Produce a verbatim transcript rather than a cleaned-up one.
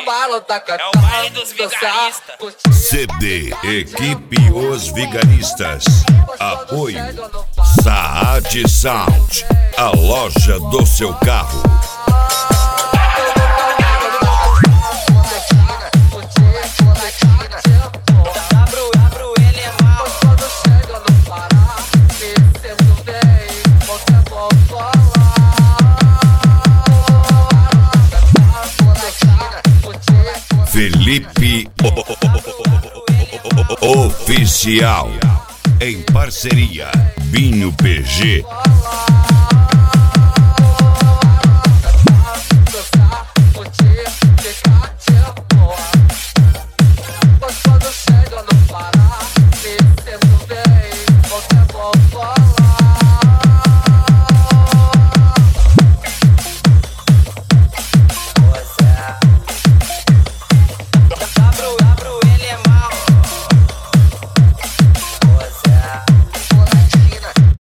balão da É o baile dos vigaristas. C D Equipe Os Vigaristas. Apoio Saad Sound, a loja do seu carro. Felipe Oficial, em parceria Binho P G.